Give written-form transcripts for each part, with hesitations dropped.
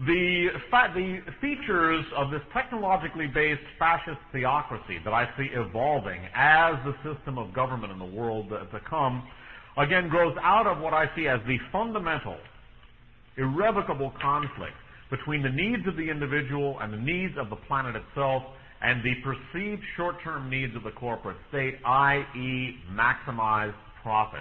The features of this technologically based fascist theocracy that I see evolving as the system of government in the world to come, again, grows out of what I see as the fundamental, irrevocable conflict between the needs of the individual and the needs of the planet itself, and the perceived short-term needs of the corporate state, i.e. maximized profits.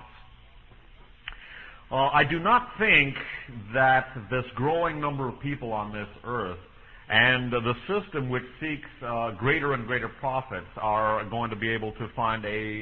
I do not think that this growing number of people on this earth and the system which seeks greater and greater profits are going to be able to find a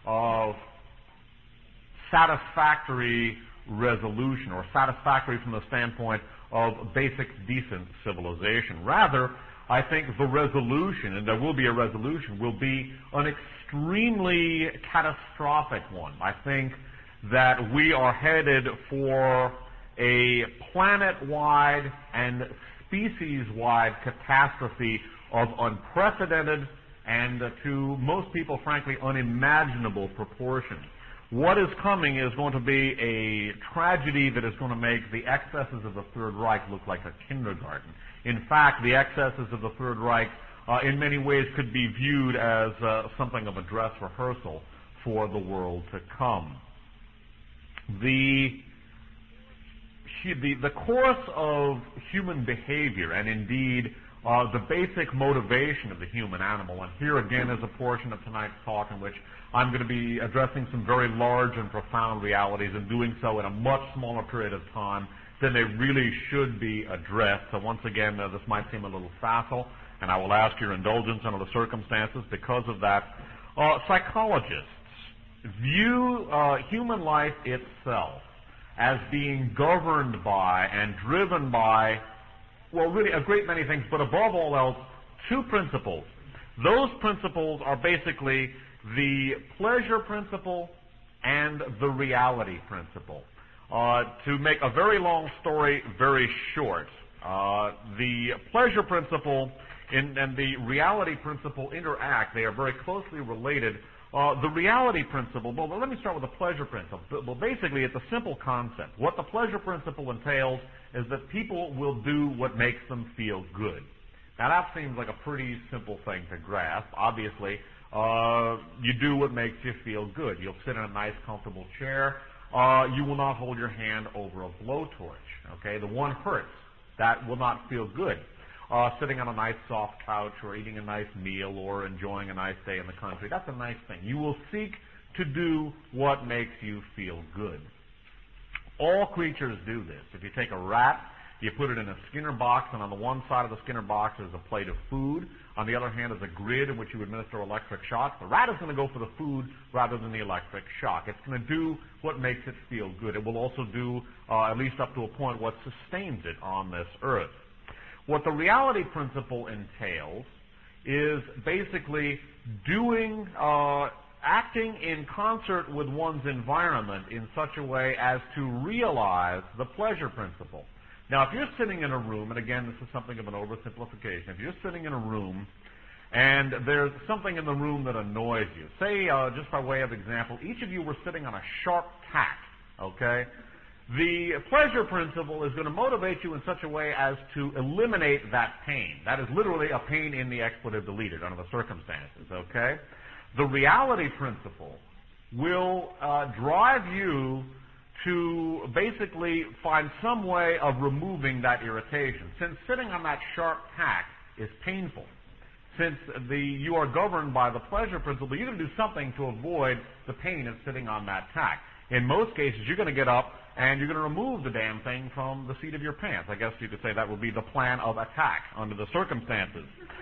satisfactory resolution, or satisfactory from the standpoint of basic decent civilization. Rather, I think the resolution, and there will be a resolution, will be an extremely catastrophic one. I think that we are headed for a planet-wide and species-wide catastrophe of unprecedented and, to most people, frankly, unimaginable proportions. What is coming is going to be a tragedy that is going to make the excesses of the Third Reich look like a kindergarten. In fact, the excesses of the Third Reich in many ways could be viewed as something of a dress rehearsal for the world to come. The course of human behavior, and indeed the basic motivation of the human animal, and here again is a portion of tonight's talk in which I'm going to be addressing some very large and profound realities, and doing so in a much smaller period of time than they really should be addressed. So once again, this might seem a little facile, and I will ask your indulgence under the circumstances because of that. Psychologists view human life itself as being governed by and driven by, well, really a great many things, but above all else, two principles. Those principles are basically the pleasure principle and the reality principle. To make a very long story very short, the pleasure principle and the reality principle interact. They are very closely related. The reality principle, well, let me start with the pleasure principle. Well, basically, it's a simple concept. What the pleasure principle entails is that people will do what makes them feel good. Now, that seems like a pretty simple thing to grasp. Obviously, you do what makes you feel good. You'll sit in a nice, comfortable chair. You will not hold your hand over a blowtorch. Okay, the one hurts. That will not feel good. Sitting on a nice soft couch or eating a nice meal or enjoying a nice day in the country, that's a nice thing. You will seek to do what makes you feel good. All creatures do this. If you take a rat, you put it in a Skinner box, and on the one side of the Skinner box is a plate of food. On the other hand is a grid in which you administer electric shocks. The rat is going to go for the food rather than the electric shock. It's going to do what makes it feel good. It will also do, at least up to a point, what sustains it on this earth. What the reality principle entails is basically doing, acting in concert with one's environment in such a way as to realize the pleasure principle. Now, if you're sitting in a room, and again, this is something of an oversimplification, if you're sitting in a room and there's something in the room that annoys you, say, just by way of example, each of you were sitting on a sharp tack, okay? The pleasure principle is going to motivate you in such a way as to eliminate that pain. That is literally a pain in the expletive deleted under the circumstances, okay? The reality principle will drive you to basically find some way of removing that irritation. Since sitting on that sharp tack is painful, since you are governed by the pleasure principle, you're going to do something to avoid the pain of sitting on that tack. In most cases, you're going to get up and you're going to remove the damn thing from the seat of your pants. I guess you could say that would be the plan of attack under the circumstances.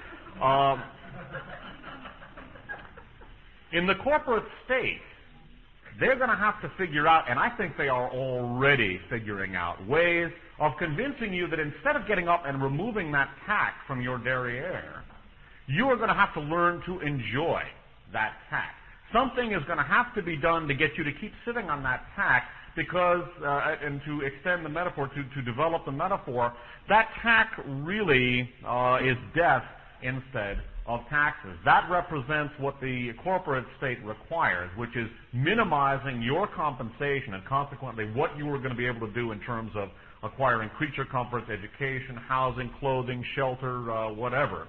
In the corporate state, they're going to have to figure out, and I think they are already figuring out, ways of convincing you that instead of getting up and removing that tack from your derriere, you are going to have to learn to enjoy that tack. Something is going to have to be done to get you to keep sitting on that tack because, and to extend the metaphor, to develop the metaphor, that tack really is death instead of taxes. That represents what the corporate state requires, which is minimizing your compensation and consequently what you are going to be able to do in terms of acquiring creature comforts, education, housing, clothing, shelter, whatever.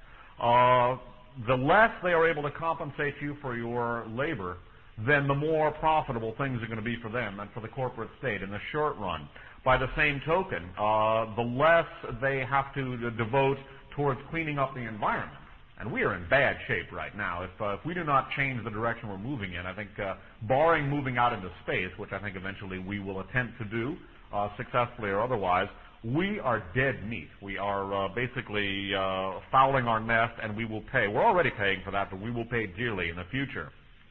The less they are able to compensate you for your labor, then the more profitable things are going to be for them and for the corporate state in the short run. By the same token, the less they have to devote towards cleaning up the environment. And we are in bad shape right now. If we do not change the direction we're moving in, I think, barring moving out into space, which I think eventually we will attempt to do, successfully or otherwise, we are dead meat. We are basically fouling our nest, and we will pay. We're already paying for that, but we will pay dearly in the future.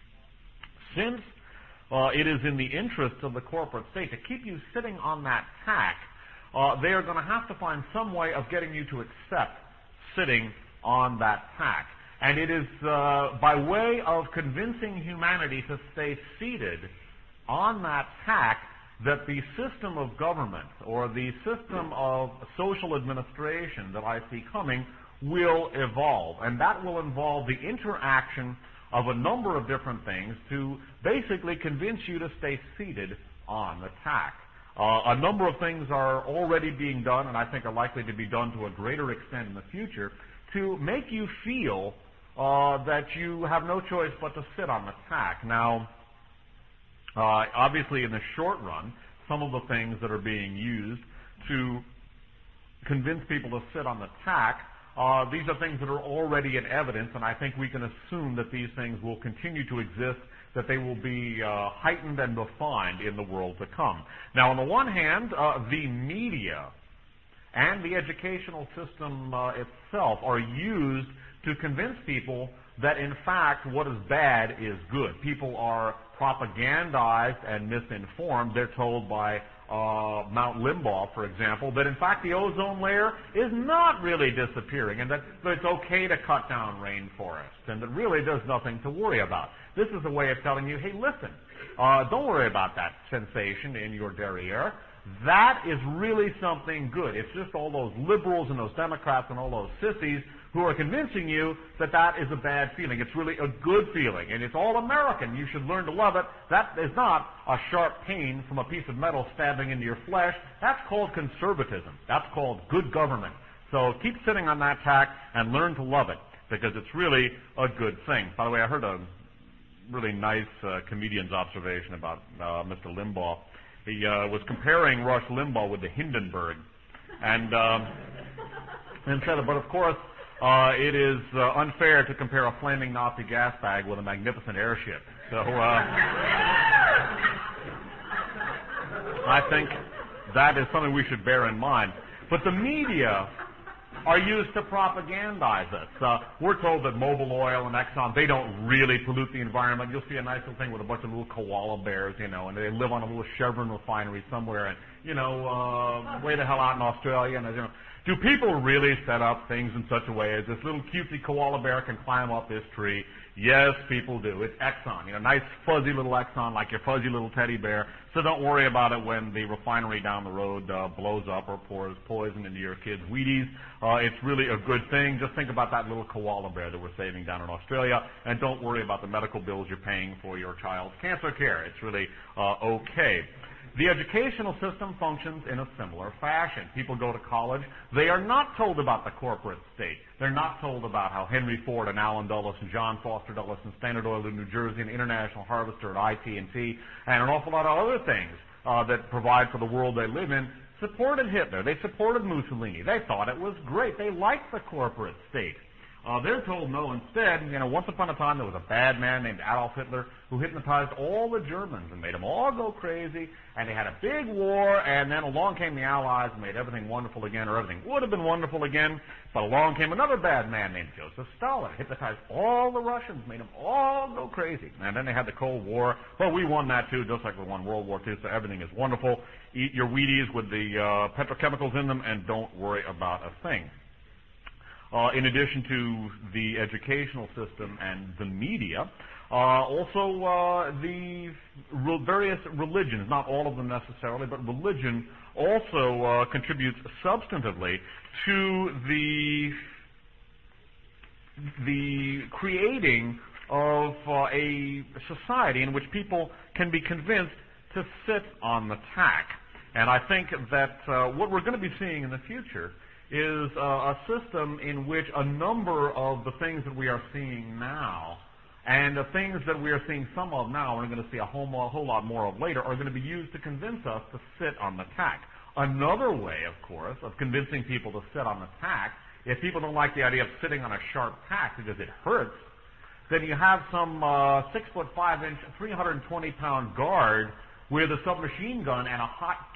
Since it is in the interest of the corporate state to keep you sitting on that tack, they are going to have to find some way of getting you to accept sitting on that tack. And it is by way of convincing humanity to stay seated on that tack that the system of government or the system of social administration that I see coming will evolve. And that will involve the interaction of a number of different things to basically convince you to stay seated on the tack. A number of things are already being done, and I think are likely to be done to a greater extent in the future, to make you feel that you have no choice but to sit on the tack. Now, obviously in the short run, some of the things that are being used to convince people to sit on the tack, these are things that are already in evidence, and I think we can assume that these things will continue to exist, that they will be heightened and refined in the world to come. Now, on the one hand, the media and the educational system itself are used to convince people that, in fact, what is bad is good. People are propagandized and misinformed. They're told by Mount Limbaugh, for example, that, in fact, the ozone layer is not really disappearing and that it's okay to cut down rainforests and that really there's nothing to worry about. This is a way of telling you, hey, listen, don't worry about that sensation in your derriere. That is really something good. It's just all those liberals and those Democrats and all those sissies who are convincing you that that is a bad feeling. It's really a good feeling, and it's all American. You should learn to love it. That is not a sharp pain from a piece of metal stabbing into your flesh. That's called conservatism. That's called good government. So keep sitting on that tack and learn to love it, because it's really a good thing. By the way, I heard a really nice comedian's observation about Mr. Limbaugh. He was comparing Rush Limbaugh with the Hindenburg, and said, but of course, it is unfair to compare a flaming Nazi gas bag with a magnificent airship. So I think that is something we should bear in mind. But the media are used to propagandize us. We're told that Mobil Oil and Exxon, they don't really pollute the environment. You'll see a nice little thing with a bunch of little koala bears, and they live on a little Chevron refinery somewhere, and, way the hell out in Australia. And, do people really set up things in such a way as this little cutesy koala bear can climb up this tree? Yes, people do. It's Exxon, nice fuzzy little Exxon, like your fuzzy little teddy bear. So don't worry about it when the refinery down the road blows up or pours poison into your kids' Wheaties. It's really a good thing. Just think about that little koala bear that we're saving down in Australia, and don't worry about the medical bills you're paying for your child's cancer care. It's really okay. The educational system functions in a similar fashion. People go to college. They are not told about the corporate state. They're not told about how Henry Ford and Allen Dulles and John Foster Dulles and Standard Oil in New Jersey and International Harvester at IT&T and an awful lot of other things that provide for the world they live in supported Hitler. They supported Mussolini. They thought it was great. They liked the corporate state. They're told no. Instead, once upon a time there was a bad man named Adolf Hitler who hypnotized all the Germans and made them all go crazy, and they had a big war, and then along came the Allies and made everything wonderful again, or everything would have been wonderful again, but along came another bad man named Joseph Stalin, hypnotized all the Russians, made them all go crazy. And then they had the Cold War. Well, we won that too, just like we won World War II, so everything is wonderful. Eat your Wheaties with the petrochemicals in them, and don't worry about a thing. In addition to the educational system and the media, also the various religions, not all of them necessarily, but religion also contributes substantively to the the creating of a society in which people can be convinced to sit on the tack. And I think that what we're going to be seeing in the future is a system in which a number of the things that we are seeing now and the things that we are seeing some of now and are going to see a whole lot more of later are going to be used to convince us to sit on the tack. Another way, of course, of convincing people to sit on the tack, if people don't like the idea of sitting on a sharp tack because it hurts, then you have some 6'5", 320-pound guard with a submachine gun and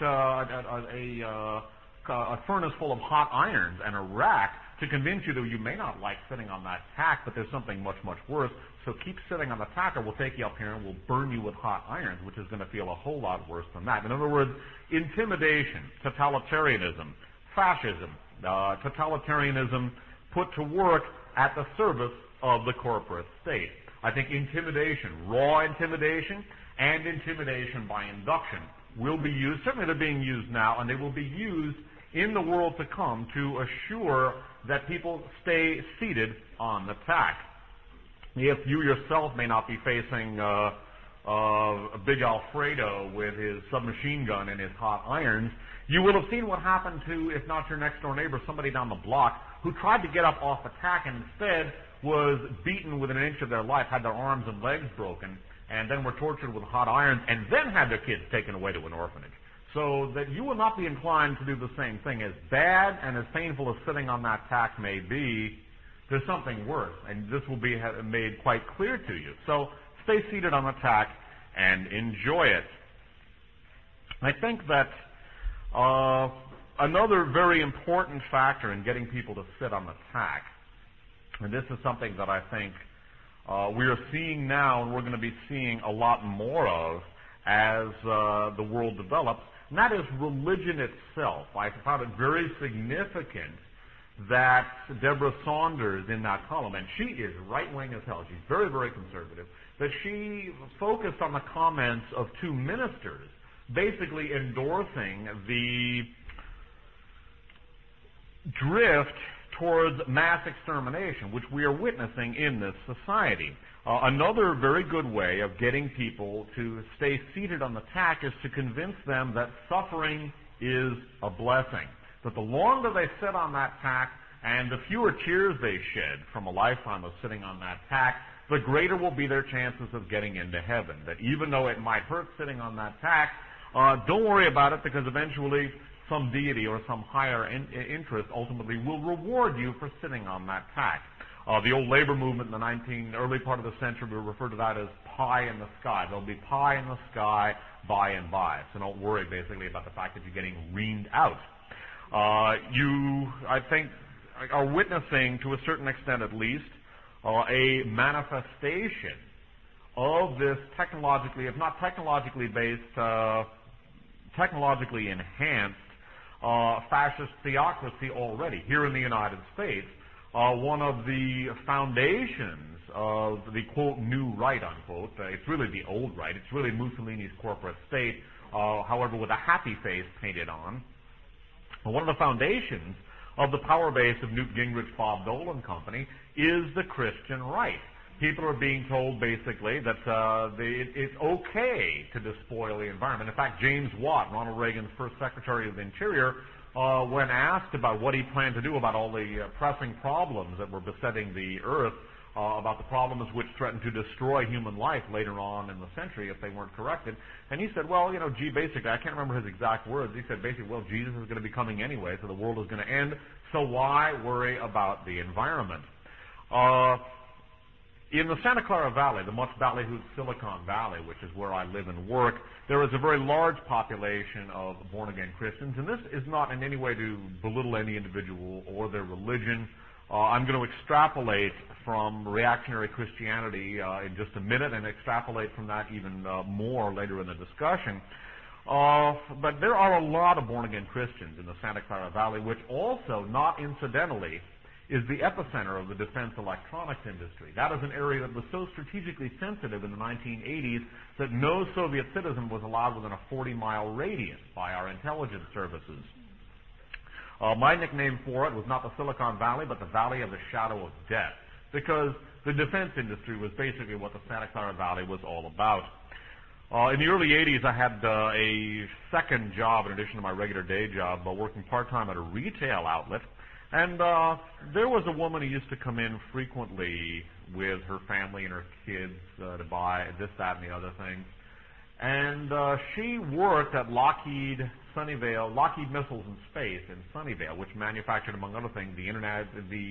a furnace full of hot irons and a rack to convince you that you may not like sitting on that tack, but there's something much, much worse. So keep sitting on the tack or we'll take you up here and we'll burn you with hot irons, which is going to feel a whole lot worse than that. In other words, intimidation, totalitarianism, fascism, totalitarianism put to work at the service of the corporate state. I think intimidation, raw intimidation, and intimidation by induction will be used. Certainly they're being used now, and they will be used in the world to come to assure that people stay seated on the tack. If you yourself may not be facing a big Alfredo with his submachine gun and his hot irons, you will have seen what happened to, if not your next door neighbor, somebody down the block who tried to get up off the tack and instead was beaten within an inch of their life, had their arms and legs broken, and then were tortured with hot irons, and then had their kids taken away to an orphanage. So that you will not be inclined to do the same thing. As bad and as painful as sitting on that tack may be, there's something worse, and this will be made quite clear to you. So stay seated on the tack and enjoy it. I think that another very important factor in getting people to sit on the tack, and this is something that I think we are seeing now and we're going to be seeing a lot more of as the world develops, and that is religion itself. I found it very significant that Deborah Saunders in that column, and she is right-wing as hell, she's very, very conservative, that she focused on the comments of two ministers basically endorsing the drift towards mass extermination, which we are witnessing in this society. Another very good way of getting people to stay seated on the tack is to convince them that suffering is a blessing. That the longer they sit on that tack and the fewer tears they shed from a lifetime of sitting on that tack, the greater will be their chances of getting into heaven. That even though it might hurt sitting on that tack, don't worry about it, because eventually some deity or some higher interest ultimately will reward you for sitting on that tack. The old labor movement in the early part of the century, we refer to that as pie in the sky. There'll be pie in the sky by and by. So don't worry basically about the fact that you're getting reamed out. You, I think, are witnessing, to a certain extent at least, a manifestation of this technologically, if not technologically based, technologically enhanced fascist theocracy already here in the United States. One of the foundations of the, quote, new right, unquote, it's really the old right, it's really Mussolini's corporate state, however, with a happy face painted on. One of the foundations of the power base of Newt Gingrich, Bob Dole and company is the Christian right. People are being told basically that it's okay to despoil the environment. In fact, James Watt, Ronald Reagan's first Secretary of the Interior, when asked about what he planned to do about all the pressing problems that were besetting the earth, about the problems which threatened to destroy human life later on in the century if they weren't corrected. And he said, well, basically, I can't remember his exact words. He said basically, well, Jesus is going to be coming anyway, so the world is going to end, so why worry about the environment? In the Santa Clara Valley, the much ballyhooed Silicon Valley, which is where I live and work, there is a very large population of born-again Christians, and this is not in any way to belittle any individual or their religion. I'm going to extrapolate from reactionary Christianity in just a minute and extrapolate from that even more later in the discussion. But there are a lot of born-again Christians in the Santa Clara Valley, which also, not incidentally, is the epicenter of the defense electronics industry. That is an area that was so strategically sensitive in the 1980s that no Soviet citizen was allowed within a 40-mile radius by our intelligence services. My nickname for it was not the Silicon Valley, but the Valley of the Shadow of Death. because the defense industry was basically what the Santa Clara Valley was all about. In the early 80s, I had a second job in addition to my regular day job, working part-time at a retail outlet. And there was a woman who used to come in frequently with her family and her kids to buy this, that, and the other things. And she worked at Lockheed Missiles and Space in Sunnyvale, which manufactured, among other things, the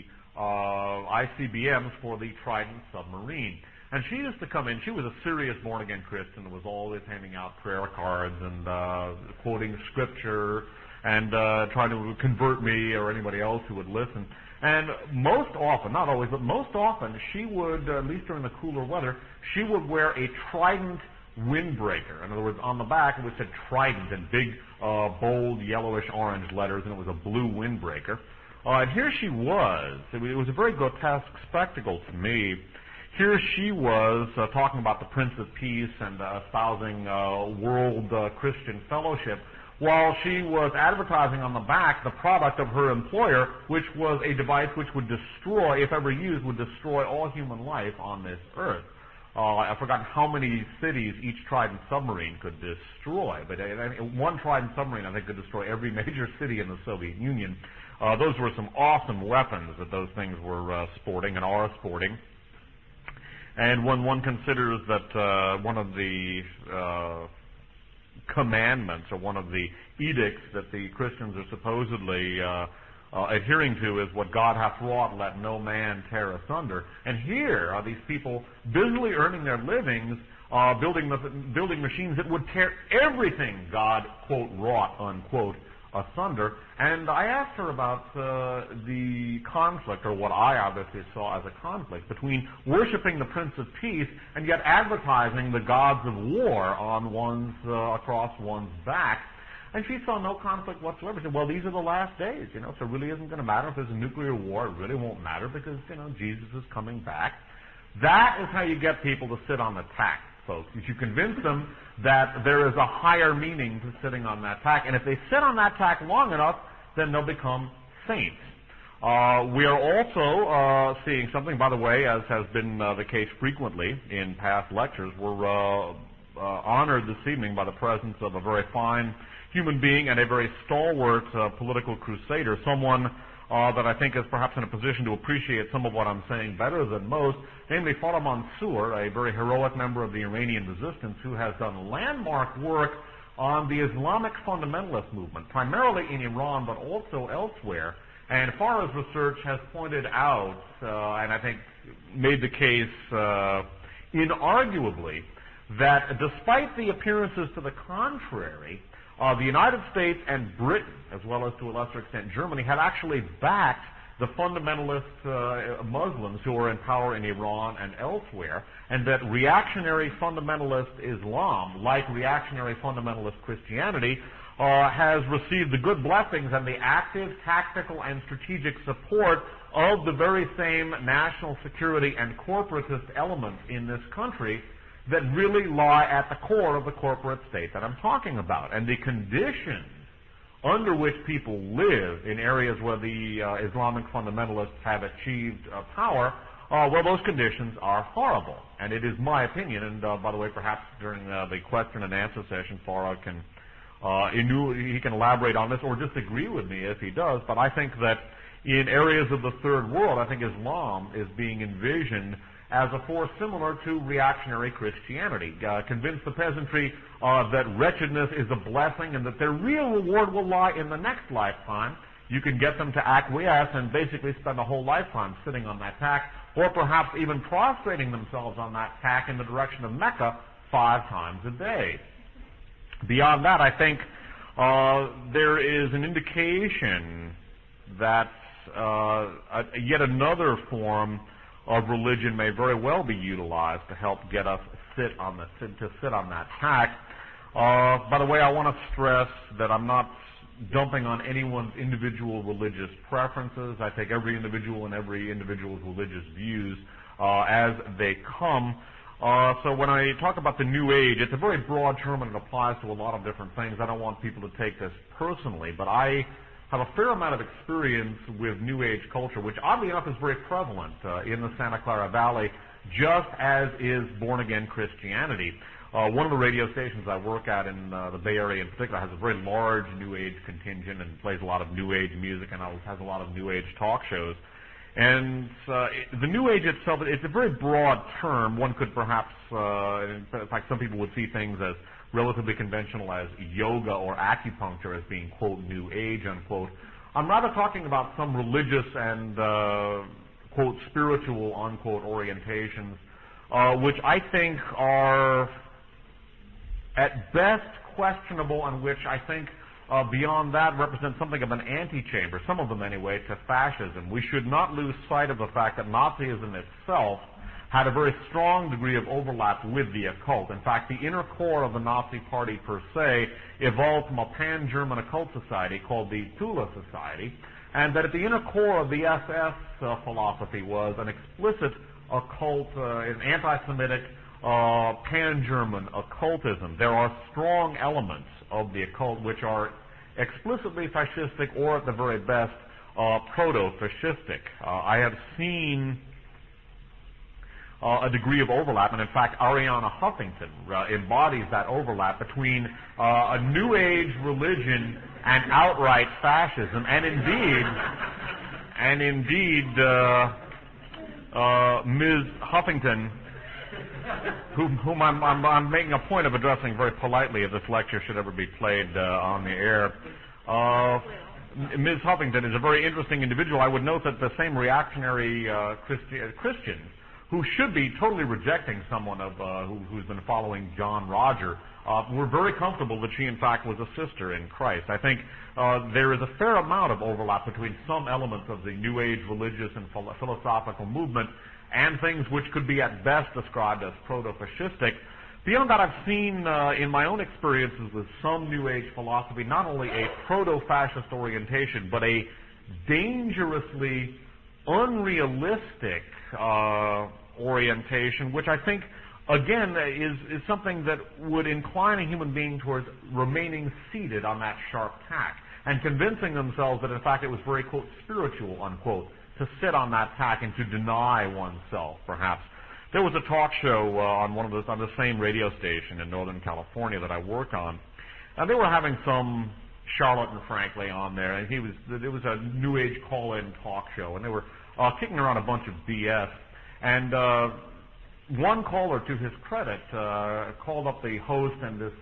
ICBMs for the Trident submarine. And she used to come in. She was a serious born-again Christian and was always handing out prayer cards and quoting scripture and trying to convert me or anybody else who would listen. And most often, not always, but most often, she would, at least during the cooler weather, she would wear a Trident windbreaker. In other words, on the back it would say Trident in big, bold, yellowish-orange letters, and it was a blue windbreaker. And here she was. It was a very grotesque spectacle to me. Here she was talking about the Prince of Peace and espousing world Christian fellowship, while she was advertising on the back the product of her employer, which was a device which would destroy, if ever used, would destroy all human life on this earth. I've forgotten how many cities each Trident submarine could destroy, but one Trident submarine, I think, could destroy every major city in the Soviet Union. Those were some awesome weapons that those things were sporting and are sporting. And when one considers that one of the commandments or one of the edicts that the Christians are supposedly adhering to is what God hath wrought, let no man tear asunder. And here are these people busily earning their livings, building machines that would tear everything God, quote, wrought, unquote, asunder. And I asked her about the conflict, or what I obviously saw as a conflict, between worshiping the Prince of Peace and yet advertising the gods of war on across one's back. And she saw no conflict whatsoever. She said, well, these are the last days, so it really isn't going to matter if there's a nuclear war. It really won't matter because, Jesus is coming back. That is how you get people to sit on the tack, folks. You convince them that there is a higher meaning to sitting on that tack. And if they sit on that tack long enough, then they'll become saints. We are also seeing something, by the way, as has been the case frequently in past lectures. We're honored this evening by the presence of a very fine human being and a very stalwart political crusader, someone that I think is perhaps in a position to appreciate some of what I'm saying better than most, namely Farah Mansour, a very heroic member of the Iranian resistance who has done landmark work on the Islamic fundamentalist movement, primarily in Iran but also elsewhere. And Farah's research has pointed out, and I think made the case inarguably, that despite the appearances to the contrary, the United States and Britain, as well as to a lesser extent Germany, had actually backed the fundamentalist Muslims who are in power in Iran and elsewhere, and that reactionary fundamentalist Islam, like reactionary fundamentalist Christianity, has received the good blessings and the active, tactical, and strategic support of the very same national security and corporatist elements in this country that really lie at the core of the corporate state that I'm talking about. And the conditions under which people live in areas where the Islamic fundamentalists have achieved power, well, those conditions are horrible. And it is my opinion, and by the way, perhaps during the question and answer session, Farah can he can elaborate on this or disagree with me if he does, but I think that in areas of the third world, I think Islam is being envisioned as a force similar to reactionary Christianity. Convince the peasantry that wretchedness is a blessing and that their real reward will lie in the next lifetime. You can get them to acquiesce and basically spend a whole lifetime sitting on that tack, or perhaps even prostrating themselves on that tack in the direction of Mecca 5 times a day. Beyond that, I think there is an indication that yet another form of religion may very well be utilized to help get us sit on that tack. By the way, I want to stress that I'm not dumping on anyone's individual religious preferences. I take every individual and every individual's religious views as they come. So when I talk about the New Age, it's a very broad term and it applies to a lot of different things. I don't want people to take this personally, but I have a fair amount of experience with New Age culture, which oddly enough is very prevalent in the Santa Clara Valley, just as is born-again Christianity. One of the radio stations I work at in the Bay Area in particular has a very large New Age contingent and plays a lot of New Age music and has a lot of New Age talk shows. And the New Age itself, it's a very broad term. One could perhaps, in fact, some people would see things as relatively conventional as yoga or acupuncture as being, quote, New Age, unquote. I'm rather talking about some religious and, quote, spiritual, unquote, orientations, which I think are at best questionable and which I think beyond that represent something of an antechamber, some of them anyway, to fascism. We should not lose sight of the fact that Nazism itself had a very strong degree of overlap with the occult. In fact, the inner core of the Nazi Party per se evolved from a pan-German occult society called the Thule Society, and that at the inner core of the SS philosophy was an explicit occult, an anti-Semitic, pan-German occultism. There are strong elements of the occult which are explicitly fascistic or at the very best proto-fascistic. I have seen a degree of overlap, and in fact Arianna Huffington embodies that overlap between a New Age religion and outright fascism, and indeed Ms. Huffington, whom I'm making a point of addressing very politely if this lecture should ever be played on the air. Ms. Huffington is a very interesting individual. I would note that the same reactionary Christians who should be totally rejecting someone who's been following John Roger were very comfortable that she in fact was a sister in Christ. I think there is a fair amount of overlap between some elements of the New Age religious and philosophical movement and things which could be at best described as proto-fascistic. Beyond that, I've seen in my own experiences with some New Age philosophy not only a proto-fascist orientation, but a dangerously unrealistic orientation, which I think, again, is something that would incline a human being towards remaining seated on that sharp tack and convincing themselves that, in fact, it was very, quote, spiritual, unquote, to sit on that tack and to deny oneself, perhaps. There was a talk show on the same radio station in Northern California that I work on, and they were having some charlatan, frankly, on there, and it was a New Age call-in talk show, and they were kicking around a bunch of BS, and one caller, to his credit, called up the host and this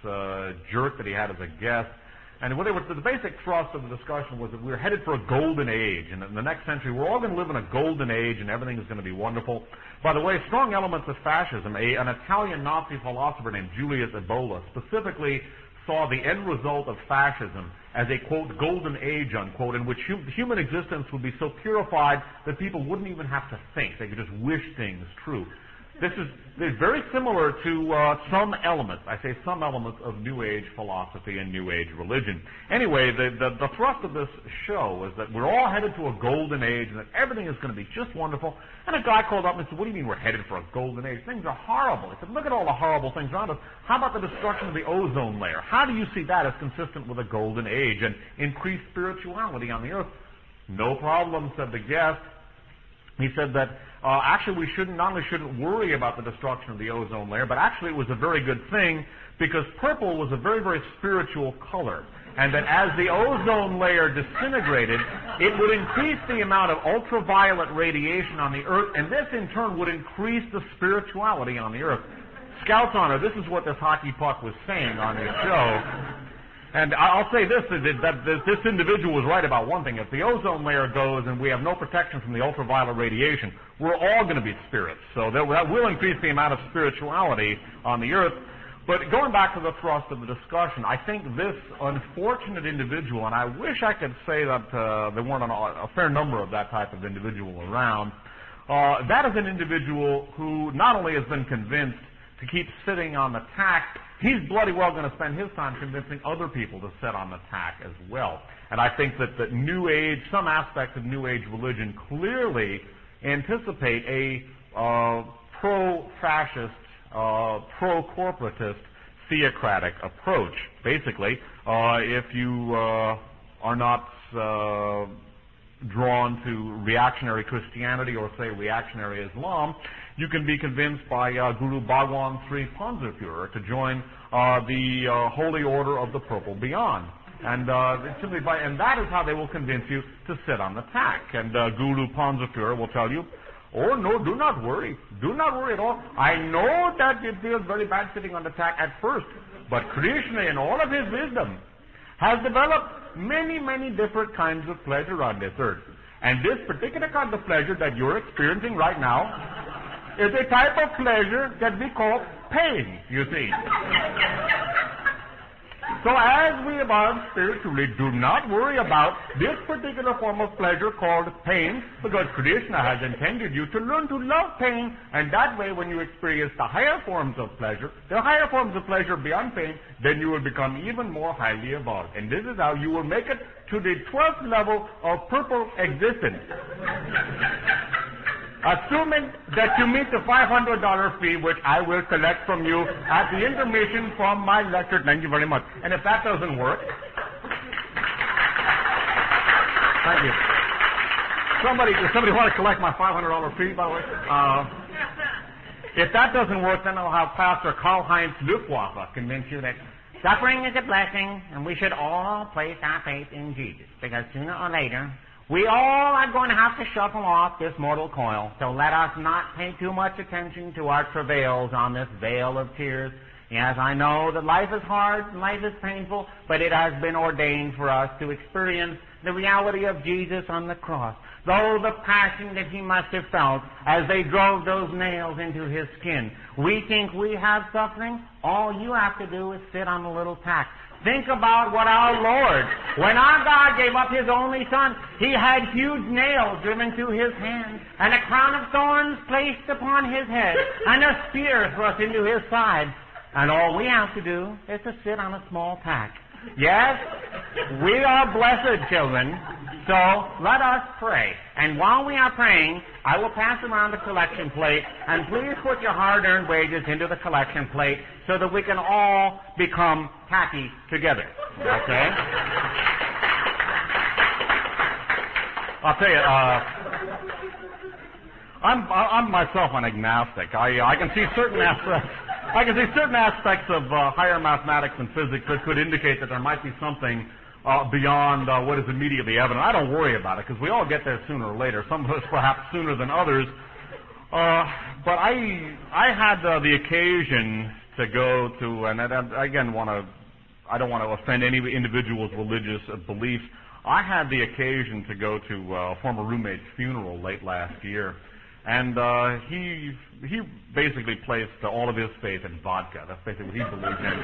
jerk that he had as a guest. And the basic thrust of the discussion was that we were headed for a golden age, and in the next century we're all going to live in a golden age and everything is going to be wonderful. By the way, strong elements of fascism. An Italian Nazi philosopher named Julius Evola specifically saw the end result of fascism as a, quote, golden age, unquote, in which human existence would be so purified that people wouldn't even have to think. They could just wish things true. This is very similar to some elements, I say some elements of New Age philosophy and New Age religion. Anyway, the thrust of this show is that we're all headed to a golden age and that everything is going to be just wonderful. And a guy called up and said, what do you mean we're headed for a golden age? Things are horrible. He said, look at all the horrible things around us. How about the destruction of the ozone layer? How do you see that as consistent with a golden age and increased spirituality on the earth? No problem, said the guest. He said that actually we not only shouldn't worry about the destruction of the ozone layer, but actually it was a very good thing because purple was a very, very spiritual color. And that as the ozone layer disintegrated, it would increase the amount of ultraviolet radiation on the Earth, and this in turn would increase the spirituality on the Earth. Scouts Honor, this is what this hockey puck was saying on his show. And I'll say this, that this individual was right about one thing. If the ozone layer goes and we have no protection from the ultraviolet radiation, we're all going to be spirits. So that will increase the amount of spirituality on the earth. But going back to the thrust of the discussion, I think this unfortunate individual, and I wish I could say that there weren't a fair number of that type of individual around, that is an individual who not only has been convinced to keep sitting on the tack, he's bloody well going to spend his time convincing other people to sit on the tack as well. And I think that New Age, some aspects of New Age religion clearly anticipate a pro-fascist, pro-corporatist, theocratic approach. Basically, if you are not drawn to reactionary Christianity or, say, reactionary Islam, you can be convinced by Guru Bhagwan Sri Panzaführer to join the Holy Order of the Purple Beyond. And and that is how they will convince you to sit on the tack. And Guru Panzaführer will tell you, oh, no, do not worry. Do not worry at all. I know that it feels very bad sitting on the tack at first, but Krishna, in all of his wisdom, has developed many, many different kinds of pleasure on this earth. And this particular kind of pleasure that you're experiencing right now is a type of pleasure that we call pain, you see. So as we above spiritually, do not worry about this particular form of pleasure called pain, because Krishna has intended you to learn to love pain, and that way when you experience the higher forms of pleasure beyond pain, then you will become even more highly evolved. And this is how you will make it to the 12th level of purple existence. Assuming that you meet the $500 fee, which I will collect from you at the intermission from my lecture. Thank you very much. And if that doesn't work, thank you. Does somebody want to collect my $500 fee, by the way? If that doesn't work, then I'll have Pastor Karl-Heinz Luftwaffe convince you that suffering is a blessing, and we should all place our faith in Jesus, because sooner or later, we all are going to have to shuffle off this mortal coil, so let us not pay too much attention to our travails on this vale of tears. Yes, I know that life is hard, and life is painful, but it has been ordained for us to experience the reality of Jesus on the cross. Though the passion that he must have felt as they drove those nails into his skin. We think we have suffering. All you have to do is sit on a little tack. Think about what our Lord, when our God gave up his only Son, he had huge nails driven to his hands, and a crown of thorns placed upon his head, and a spear thrust into his side. And all we have to do is to sit on a small tack. Yes, we are blessed children, so let us pray. And while we are praying, I will pass around the collection plate, and please put your hard-earned wages into the collection plate so that we can all become tacky together. Okay? I'll tell you, I'm myself an agnostic. I can see certain aspects. I can see certain aspects of higher mathematics and physics that could indicate that there might be something beyond what is immediately evident. I don't worry about it because we all get there sooner or later. Some of us perhaps sooner than others. But I had the occasion to go to, and I don't want to offend any individual's religious beliefs. I had the occasion to go to a former roommate's funeral late last year. And he basically placed all of his faith in vodka. That's basically what he believed in.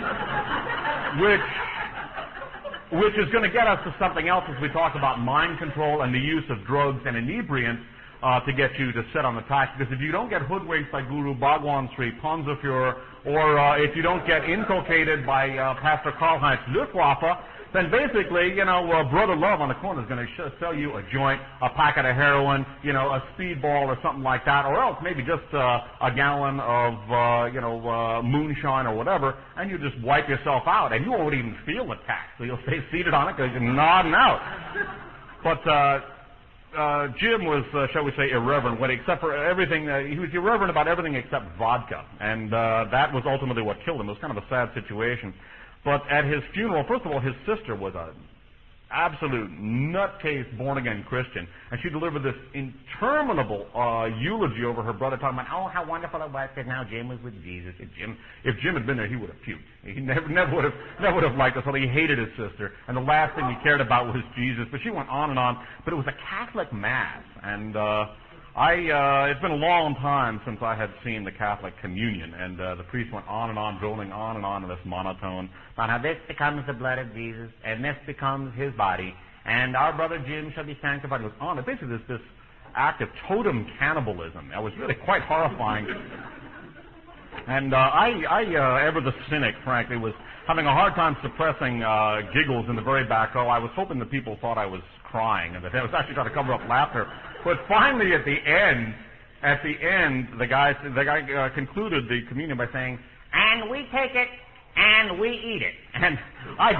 Which is going to get us to something else as we talk about mind control and the use of drugs and inebriants to get you to sit on the tack. Because if you don't get hoodwinked by Guru Bhagwan Sri Panzaführer, or if you don't get inculcated by Pastor Karl-Heinz Luftwaffe, then basically, Brother Love on the corner is going to sell you a joint, a packet of heroin, a speedball or something like that, or else maybe just a gallon of, moonshine or whatever, and you just wipe yourself out, and you won't even feel the tack. So you'll stay seated on it because you're nodding out. But Jim was, shall we say, irreverent, except for everything. He was irreverent about everything except vodka, and that was ultimately what killed him. It was kind of a sad situation. But at his funeral, first of all, his sister was an absolute nutcase born-again Christian, and she delivered this interminable eulogy over her brother, talking about, oh, how wonderful it was that now Jim was with Jesus. If Jim had been there, he would have puked. He never would have liked us. So he hated his sister, and the last thing he cared about was Jesus. But she went on and on. But it was a Catholic mass, and it's been a long time since I had seen the Catholic communion, and the priest went on and on, droning on and on in this monotone about how this becomes the blood of Jesus, and this becomes his body, and our brother Jim shall be sanctified. It was on. Basically, this act of totem cannibalism. That was really quite horrifying. And I, ever the cynic, frankly, was having a hard time suppressing giggles in the very back row. I was hoping that people thought I was crying, and that I was actually trying to cover up laughter. But finally, at the end, the guy concluded the communion by saying, and we take it and we eat it. And I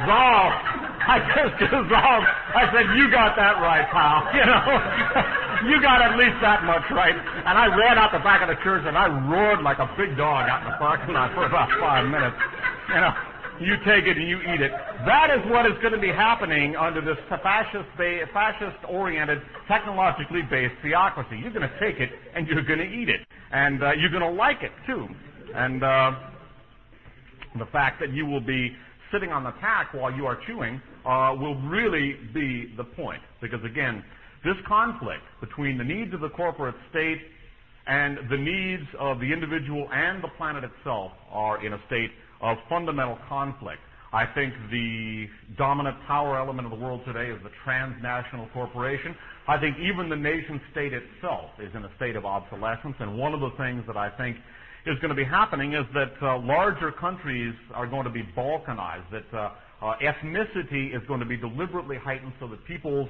just dissolved. I said, you got that right, pal. You got at least that much right. And I ran out the back of the church and I roared like a big dog out in the parking lot for about 5 minutes. You take it and you eat it. That is what is going to be happening under this fascist-oriented, technologically based theocracy. You're going to take it and you're going to eat it. And you're going to like it, too. And the fact that you will be sitting on the tack while you are chewing will really be the point. Because, again, this conflict between the needs of the corporate state and the needs of the individual and the planet itself are in a state of fundamental conflict. I think the dominant power element of the world today is the transnational corporation. I think even the nation state itself is in a state of obsolescence, and one of the things that I think is going to be happening is that larger countries are going to be balkanized, that ethnicity is going to be deliberately heightened so that peoples,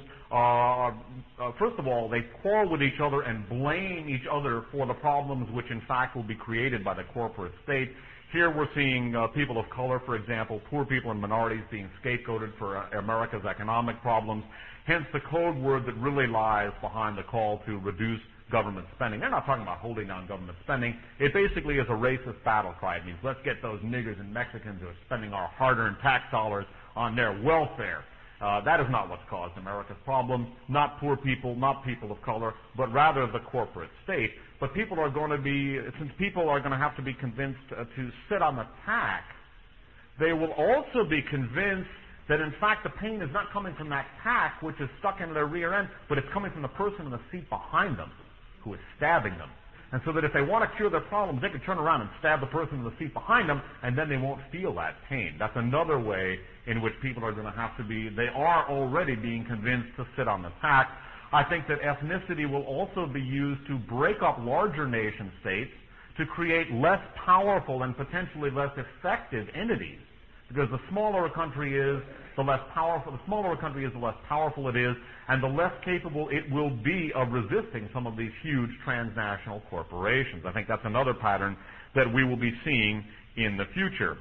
first of all, they quarrel with each other and blame each other for the problems which in fact will be created by the corporate state. Here we're seeing people of color, for example, poor people and minorities being scapegoated for America's economic problems. Hence the code word that really lies behind the call to reduce government spending. They're not talking about holding down government spending. It basically is a racist battle cry. It means let's get those niggers and Mexicans who are spending our hard-earned tax dollars on their welfare. That is not what's caused America's problem. Not poor people, not people of color, but rather the corporate state. But people are going to be, since people are going to have to be convinced to sit on the tack, they will also be convinced that in fact the pain is not coming from that tack which is stuck in their rear end, but it's coming from the person in the seat behind them who is stabbing them. And so that if they want to cure their problems, they can turn around and stab the person in the seat behind them, and then they won't feel that pain. That's another way in which people are going to have to be, they are already being convinced to sit on the tack. I think that ethnicity will also be used to break up larger nation states to create less powerful and potentially less effective entities. Because the smaller a country is, the less powerful, the smaller a country is, the less powerful it is, and the less capable it will be of resisting some of these huge transnational corporations. I think that's another pattern that we will be seeing in the future.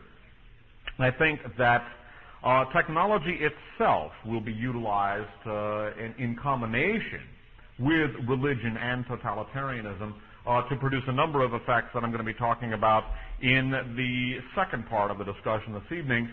I think that technology itself will be utilized in combination with religion and totalitarianism to produce a number of effects that I'm going to be talking about in the second part of the discussion this evening.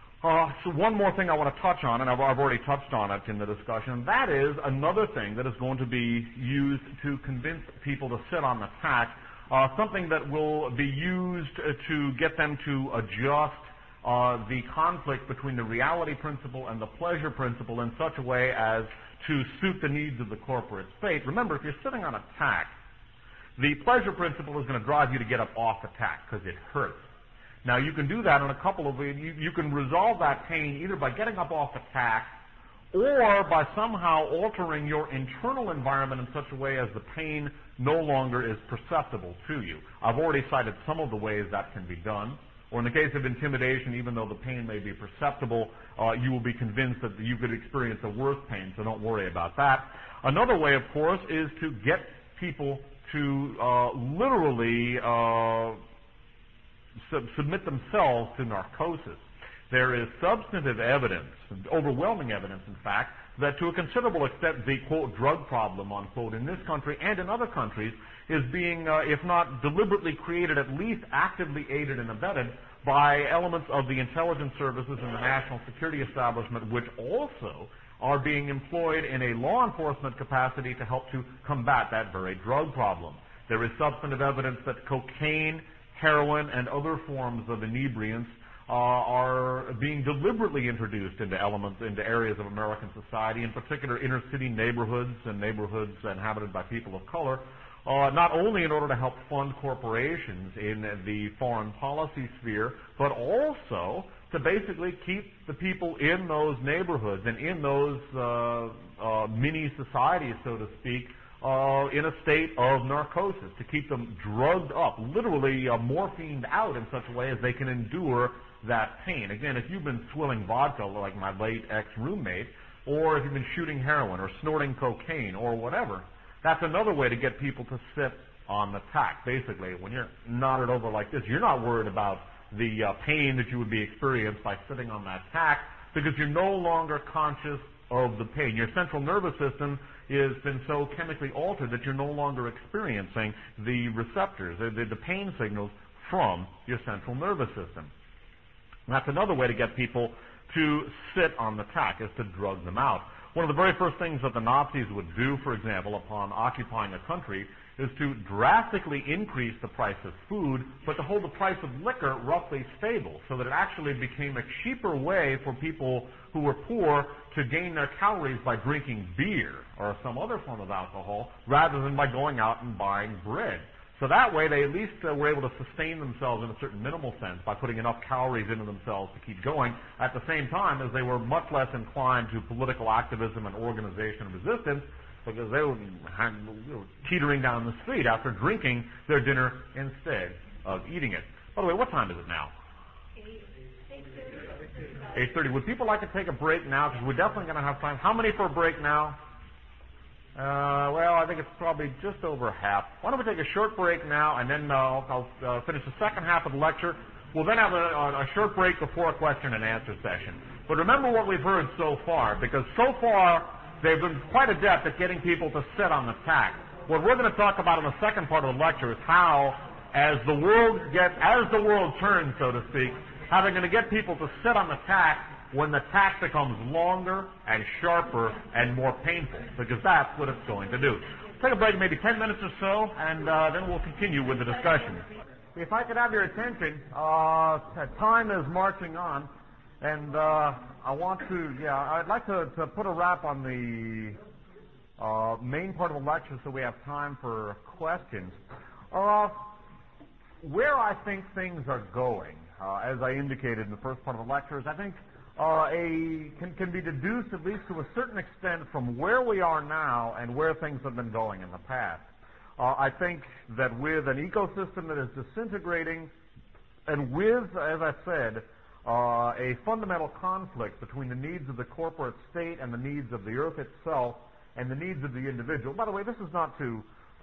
So one more thing I want to touch on, and I've already touched on it in the discussion, and that is another thing that is going to be used to convince people to sit on the tack, something that will be used to get them to adjust the conflict between the reality principle and the pleasure principle in such a way as to suit the needs of the corporate state. Remember, if you're sitting on a tack, the pleasure principle is going to drive you to get up off the tack because it hurts. Now, you can do that in a couple of ways. You can resolve that pain either by getting up off the tack or by somehow altering your internal environment in such a way as the pain no longer is perceptible to you. I've already cited some of the ways that can be done. Or in the case of intimidation, even though the pain may be perceptible, you will be convinced that you could experience a worse pain, so don't worry about that. Another way, of course, is to get people to literally submit themselves to narcosis. There is substantive evidence, overwhelming evidence, in fact, that to a considerable extent the, quote, drug problem, unquote, in this country and in other countries is being, if not deliberately created, at least actively aided and abetted by elements of the intelligence services and the national security establishment, which also are being employed in a law enforcement capacity to help to combat that very drug problem. There is substantive evidence that cocaine, heroin, and other forms of inebriants are being deliberately introduced into areas of American society, in particular inner city neighborhoods and neighborhoods inhabited by people of color, not only in order to help fund corporations in the foreign policy sphere, but also to basically keep the people in those neighborhoods and in those mini societies, so to speak, in a state of narcosis, to keep them drugged up, literally morphined out in such a way as they can endure that pain. Again, if you've been swilling vodka like my late ex-roommate, or if you've been shooting heroin or snorting cocaine or whatever, that's another way to get people to sit on the tack. Basically, when you're knotted over like this, you're not worried about the pain that you would be experienced by sitting on that tack, because you're no longer conscious of the pain. Your central nervous system has been so chemically altered that you're no longer experiencing the receptors, the pain signals from your central nervous system. And that's another way to get people to sit on the tack, is to drug them out. One of the very first things that the Nazis would do, for example, upon occupying a country, is to drastically increase the price of food, but to hold the price of liquor roughly stable, so that it actually became a cheaper way for people who were poor to gain their calories by drinking beer or some other form of alcohol, rather than by going out and buying bread. So that way they at least were able to sustain themselves in a certain minimal sense by putting enough calories into themselves to keep going, at the same time as they were much less inclined to political activism and organization and resistance, because they were teetering down the street after drinking their dinner instead of eating it. By the way, what time is it now? 8:30. Would people like to take a break now? Because we're definitely going to have time. How many for a break now? Well, I think it's probably just over half. Why don't we take a short break now, and then I'll finish the second half of the lecture. We'll then have a short break before a question and answer session. But remember what we've heard so far, because so far they've been quite adept at getting people to sit on the tack. What we're going to talk about in the second part of the lecture is how, as the world turns, so to speak, how they're going to get people to sit on the tack when the tack becomes longer and sharper and more painful, because that's what it's going to do. Take a break, maybe 10 minutes or so, and then we'll continue with the discussion. If I could have your attention, time is marching on, and I'd like to put a wrap on the main part of the lecture so we have time for questions. Where I think things are going, as I indicated in the first part of the lecture, is I think can be deduced, at least to a certain extent, from where we are now and where things have been going in the past. I think that with an ecosystem that is disintegrating, and with, as I said, a fundamental conflict between the needs of the corporate state and the needs of the earth itself and the needs of the individual. By the way, this is not to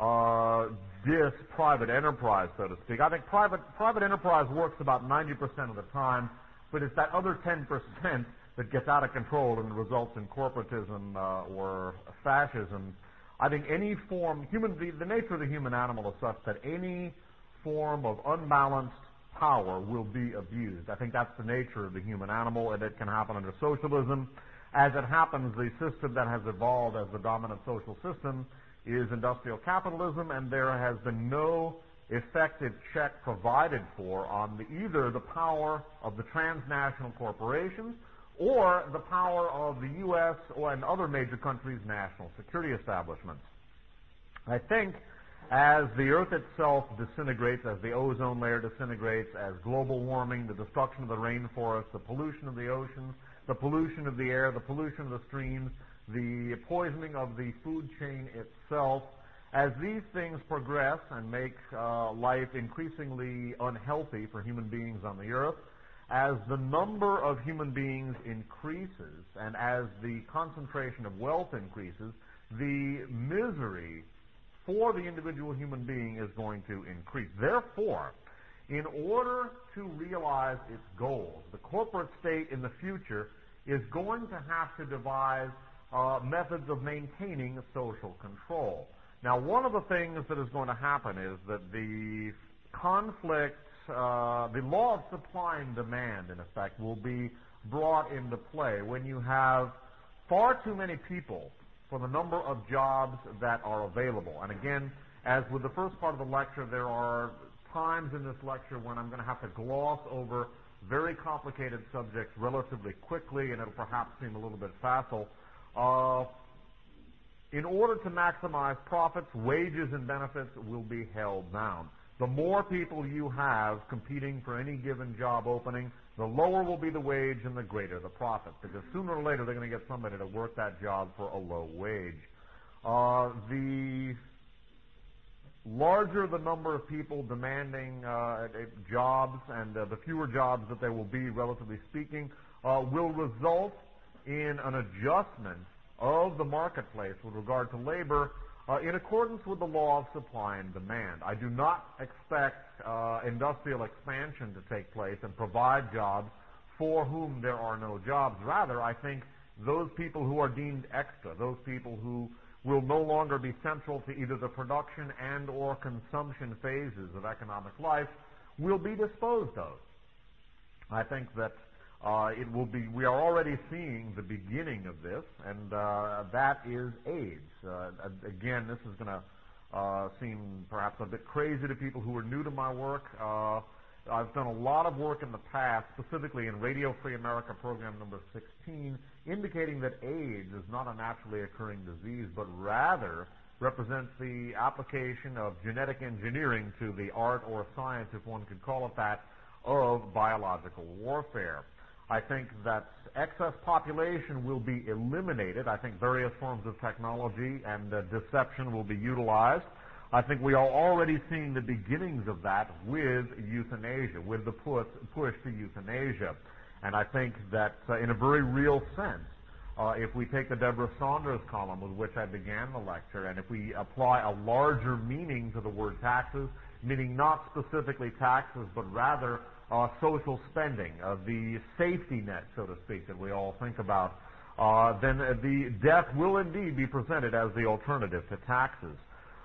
diss private enterprise, so to speak. I think private enterprise works about 90% of the time, but it's that other 10% that gets out of control and results in corporatism or fascism. I think any form, the nature of the human animal is such that any form of unbalanced power will be abused. I think that's the nature of the human animal, and it can happen under socialism. As it happens, the system that has evolved as the dominant social system is industrial capitalism, and there has been no effective check provided for on either the power of the transnational corporations or the power of the U.S. and other major countries' national security establishments. I think as the Earth itself disintegrates, as the ozone layer disintegrates, as global warming, the destruction of the rainforest, the pollution of the oceans, the pollution of the air, the pollution of the streams, the poisoning of the food chain itself, as these things progress and make life increasingly unhealthy for human beings on the earth, as the number of human beings increases and as the concentration of wealth increases, the misery for the individual human being is going to increase. Therefore, in order to realize its goals, the corporate state in the future is going to have to devise methods of maintaining social control. Now, one of the things that is going to happen is that the conflict, the law of supply and demand, in effect, will be brought into play when you have far too many people for the number of jobs that are available. And again, as with the first part of the lecture, there are times in this lecture when I'm going to have to gloss over very complicated subjects relatively quickly, and it'll perhaps seem a little bit facile. In order to maximize profits, wages and benefits will be held down. The more people you have competing for any given job opening, the lower will be the wage and the greater the profit, because sooner or later they're going to get somebody to work that job for a low wage. The larger the number of people demanding jobs and the fewer jobs that there will be, relatively speaking, will result in an adjustment of the marketplace with regard to labor in accordance with the law of supply and demand. I do not expect industrial expansion to take place and provide jobs for whom there are no jobs. Rather, I think those people who are deemed extra, those people who will no longer be central to either the production and or consumption phases of economic life, will be disposed of. I think that we are already seeing the beginning of this, and that is AIDS. Again, this is going to seem perhaps a bit crazy to people who are new to my work. I've done a lot of work in the past, specifically in Radio Free America program number 16, indicating that AIDS is not a naturally occurring disease, but rather represents the application of genetic engineering to the art or science, if one could call it that, of biological warfare. I think that excess population will be eliminated. I think various forms of technology and deception will be utilized. I think we are already seeing the beginnings of that with euthanasia, with the push to euthanasia. And I think that in a very real sense, if we take the Deborah Saunders column with which I began the lecture, and if we apply a larger meaning to the word taxes, meaning not specifically taxes, but rather social spending, the safety net, so to speak, that we all think about, then the death will indeed be presented as the alternative to taxes.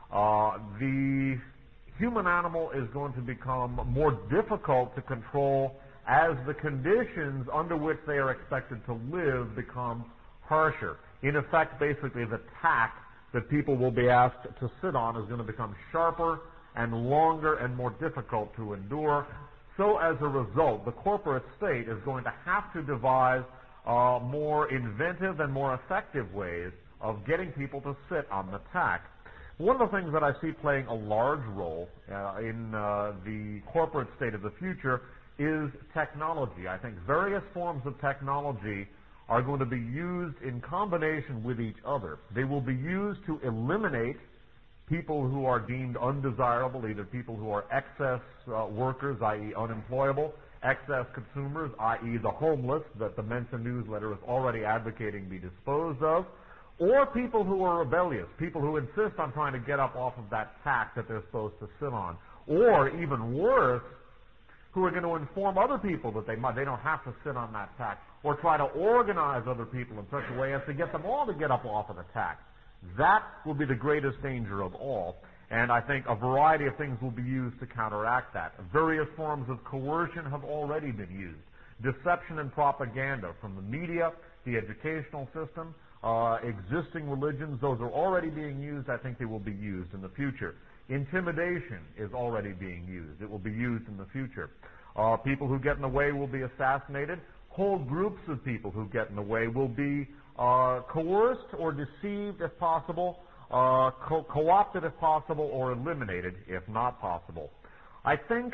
The human animal is going to become more difficult to control as the conditions under which they are expected to live become harsher. In effect, basically, the tack that people will be asked to sit on is going to become sharper and longer and more difficult to endure. So as a result, the corporate state is going to have to devise more inventive and more effective ways of getting people to sit on the tack. One of the things that I see playing a large role in the corporate state of the future is technology. I think various forms of technology are going to be used in combination with each other. They will be used to eliminate people who are deemed undesirable, either people who are excess workers, i.e. unemployable, excess consumers, i.e. the homeless, that the Mensa newsletter is already advocating be disposed of, or people who are rebellious, people who insist on trying to get up off of that tack that they're supposed to sit on, or even worse, who are going to inform other people that they don't have to sit on that tack, or try to organize other people in such a way as to get them all to get up off of the tack. That will be the greatest danger of all, and I think a variety of things will be used to counteract that. Various forms of coercion have already been used. Deception and propaganda from the media, the educational system, existing religions, those are already being used. I think they will be used in the future. Intimidation is already being used. It will be used in the future. People who get in the way will be assassinated. Whole groups of people who get in the way will be coerced or deceived if possible, co-opted if possible, or eliminated if not possible. I think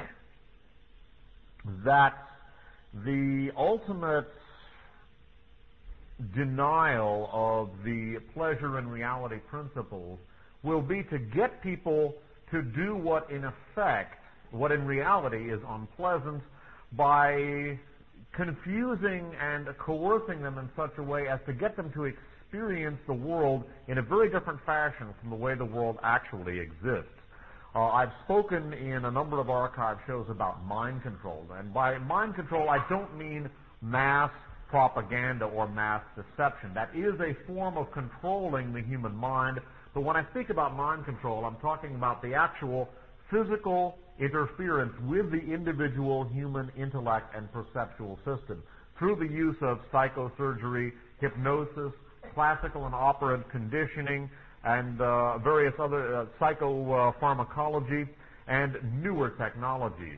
that the ultimate denial of the pleasure and reality principles will be to get people to do what in reality is unpleasant, by confusing and coercing them in such a way as to get them to experience the world in a very different fashion from the way the world actually exists. I've spoken in a number of archive shows about mind control, and by mind control I don't mean mass propaganda or mass deception. That is a form of controlling the human mind, but when I speak about mind control, I'm talking about the actual physical interference with the individual human intellect and perceptual system through the use of psychosurgery, hypnosis, classical and operant conditioning, and various other psychopharmacology and newer technologies.